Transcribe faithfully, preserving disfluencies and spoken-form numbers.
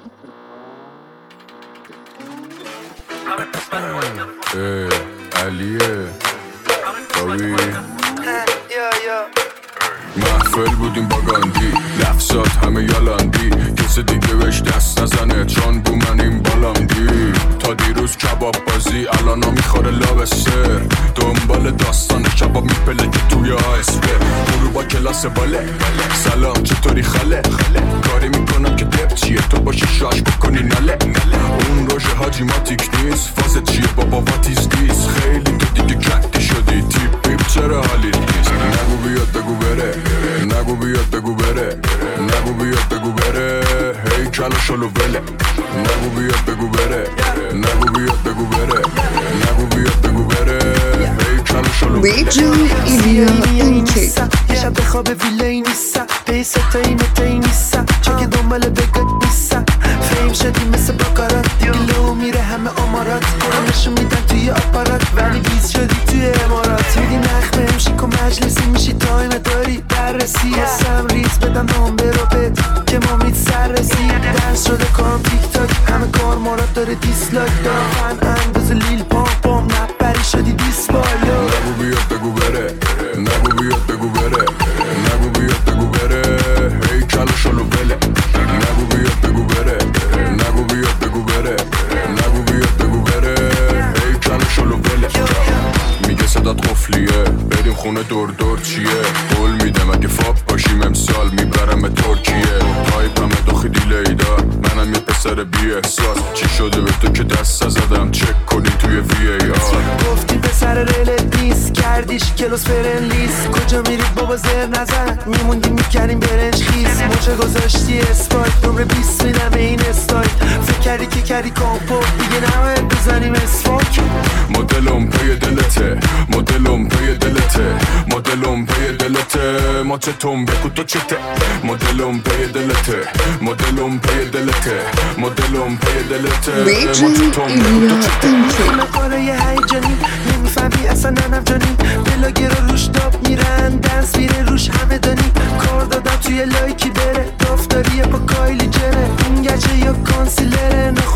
علیه بابی محفل بودیم با گاندی، لفظات همه یالاندی، کسی دیگه بهش دست نزنه چون بو من این بالاندی. تا دیروز کباب بازی الان ها میخوره لابستر، دنبال داستان کباب میپله که توی آسفه. برو با کلاس باله سلام چطوری خاله، کاری میکنم که دب چیه تو باشی شاش بکنی ناله. اون روژه حاجی ماتیک نیست، فازت چیه بابا واتیز دیس. خیلی تو دیگه کتی شدی تیپ پیپ چرا حالیت نیست. نگو بیاد بگو بره، نگو بیاد بگو بره، نگو بیاد بگو بره، هی کلا شلو وله. نگو بیاد بگو بره، نگو بیاد بگو بره، نگو بیاد بگو بره، هی کلا شلو وله. یه شب خواب ویلای نیستم، پی ستایی متایی نیستم، چون که دنبال بگت نیستم. فیم شدی مثل باکارات، لو میره همه امارات، نشون میدن توی آپارات، ولی بیز شدی توی امارات. میدی نخمه همشی کن مجلسی میشی تایم داری بررسی. حسم ریز بدم نامبر رو بد که ما مید سر رسید. دنس شده کارم تیک تاک، همه کار مارات داره دیسلاک. دارم فن انداز لیل پام پام نبری شدی دیسپالو. نگو بیاد بگو بره، نگو بیاد بگو بره، نگو بیاد بگو بره، هی کلا شلو وله. نگو بیاد بگو بره، نگو بیاد بگو بره، نگو بیاد بگو بره، هی کلا شلو وله. میگه صدات قفلیه بریم خونه دور دور چیه، قول میدم اگه فاپ باشیم امسال میبرم ترکیه. تایپم داخل دیلیدا منم یه پسر بی احساس، چی شده به تو که دست زدم چک کنی توی وی ای آر. گفتی پسر ریلت نیست، کردیش کلوس فرنلیست. کجا میرید بابا زر نزن، میموندی میکردیم برنج خیز. موچه گذاشتی اسپایت، نمره بیست میدم این استایل. فکر کردی که کردی کامپو، دیگه نماید بزنیم اسفاک. مدلم پی دلته، مدلم پی دلته، مدلم پی دلته، ما چتم بگو تو چته. مدلم پی دلته، مدلم پی دلته، مدلم پی دلته، ما چتم بگو تو چته. خونه قاره یه هیجانی، نمیفهمی اصلا ننم جانی. بلاگه رو روش داب میرن، دنس میره روش همه دانی. کار دادم توی لایکی بره، دافتاریه با کایلی جنه. این گچه یا کانسیلره،